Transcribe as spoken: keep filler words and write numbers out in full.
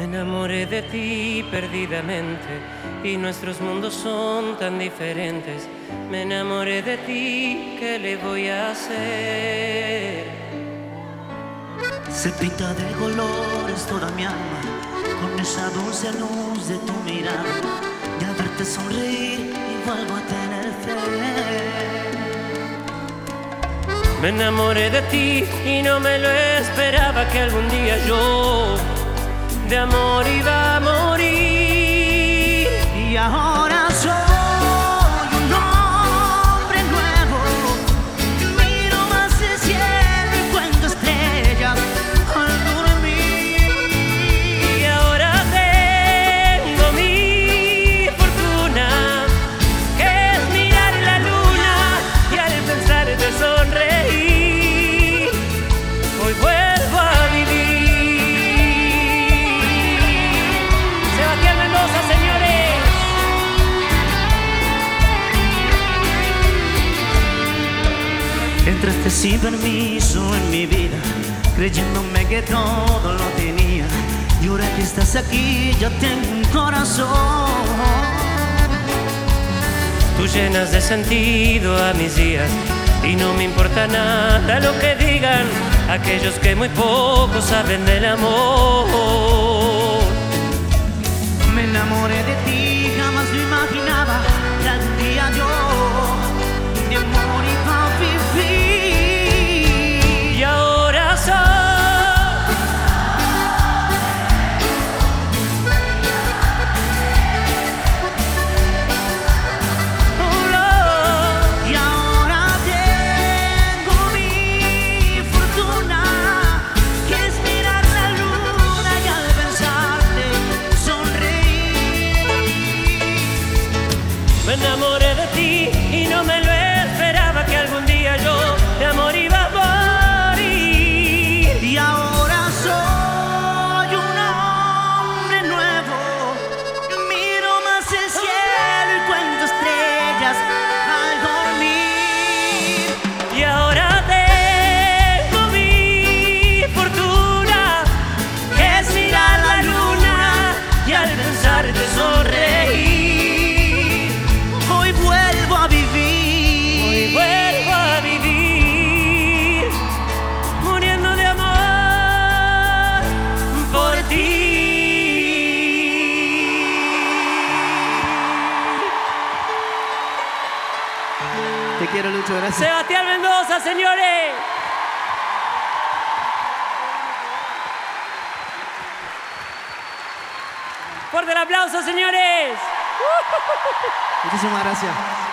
Me enamoré de ti perdidamente y nuestros mundos son tan diferentes. Me enamoré de ti, ¿qué le voy a hacer? Se pinta de colores toda mi alma con esa dulce luz de tu mirada, y al verte sonreír y vuelvo a tener fe. Me enamoré de ti y no me lo esperaba, que algún día yo de amor iba a morir. Y ahora soy un hombre nuevo, miro más el cielo y cuento estrellas al dormir. Y ahora tengo mi fortuna, que es mirar la luna y al pensar de sonreír, hoy vuelvo a vivir. Señores, entraste sin permiso en mi vida, creyéndome que todo lo tenía, y ahora que estás aquí ya tengo un corazón. tú llenas de sentido a mis días y no me importa nada lo que digan aquellos que muy poco saben del amor. Me enamoré de ti, jamás lo imaginaba, que algún día yo de amor iba a vivir. Y ahora soy un lobo. Y ahora tengo mi fortuna, que es mirar la luna y al pensarte sonreír. Me enamoré de ti y no me lo esperaba, que algún día yo de amor iba a morir. Y ahora soy un hombre nuevo, miro más el cielo y cuento estrellas al dormir. Y ahora tengo mi fortuna, que es mirar la luna y al pensar de sonreír, Hoy vuelvo a hoy vivir. vuelvo a vivir, muriendo de amor por ti. Te quiero, Lucho, gracias. Sebastián Mendoza, señores. Fuerte el aplauso, señores. Muchísimas gracias.